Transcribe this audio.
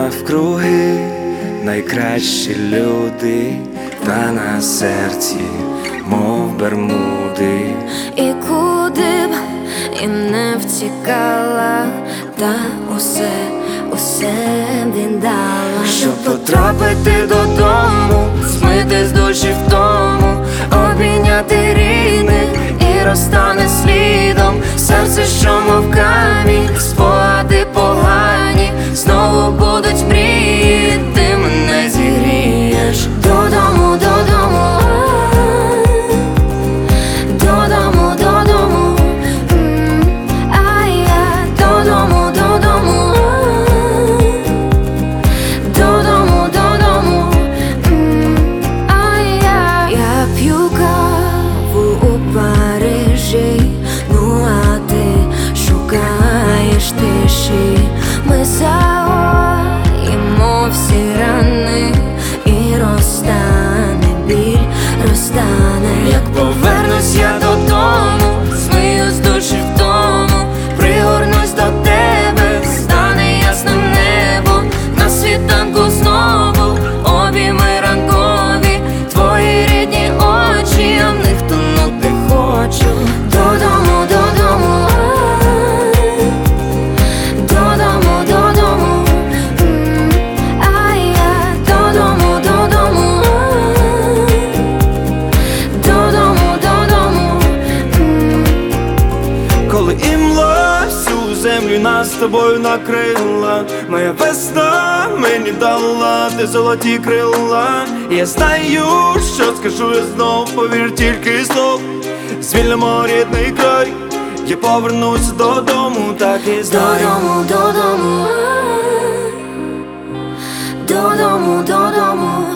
навкруги найкращі люди, та на серці, мов бермуди. І куди б і не втікала, та усе віддала, щоб потрапити додому, змити з душі втому, обійняти рідних і розтане слідом серце, що мов камінь, спогади погані знову будуть мрії, ти мене зігрієш. додому, додому, додому, додому, а я додому, додому, додому, додому, а я п'ю каву у Парижі, ну а ти шукаєш тиші. Ми загоїмо всі рани, і розтане біль, розтане. Як повернусь я додому, змию з душі втому, пригорнусь до тебе, стане ясним небо, на світанку знову обійми ранкові, твої рідні очі, я в них тонути хочу. Додому, додому, додому, додому, а я додому, додому, додому, додому. Коли імла всю землю нас з тобою накрила, моя весна мені дала ти золоті крила. Я знаю, що скажу я знов, повір тільки знов, звільнимо рідний край, я повернусь додому, так і знаю. Додому, додому, додому, додому.